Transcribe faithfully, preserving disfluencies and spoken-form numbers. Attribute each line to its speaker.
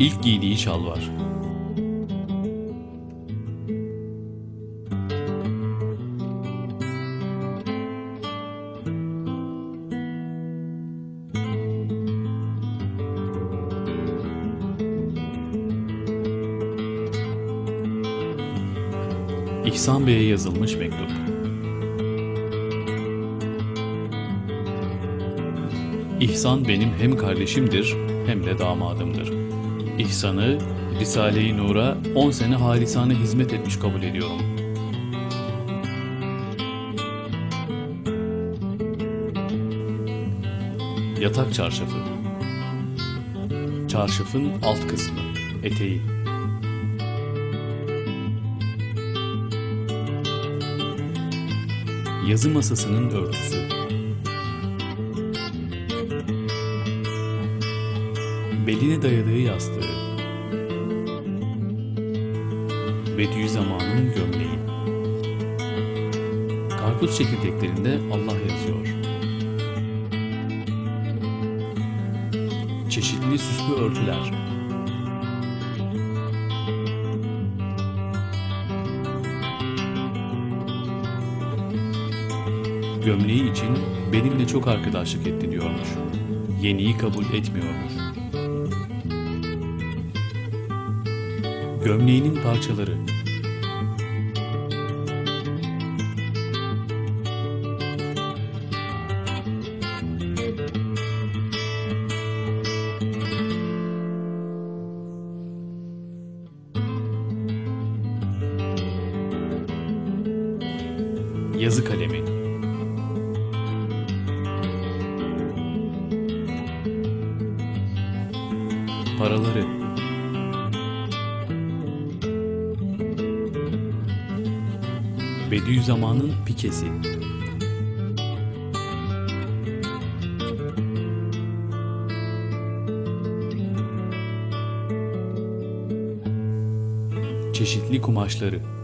Speaker 1: İlk giydiği şalvar. İhsan Bey'e yazılmış mektup. İhsan benim hem kardeşimdir hem de damadımdır. İhsan'ı Risale-i Nur'a on sene halisane hizmet etmiş kabul ediyorum. Yatak çarşafı. Çarşafın alt kısmı, eteği. Yazı masasının örtüsü. Beline dayadığı yastığı. Bediüzzaman'ın gömleği. Karpuz çekirdeklerinde Allah yazıyor. Çeşitli süslü örtüler. Gömleği için benimle çok arkadaşlık etti diyormuş. Yeniyi kabul etmiyormuş. Gömleğinin parçaları. Yazı kalemi. Paraları. Bediüzzaman'ın pikesi. Çeşitli kumaşları.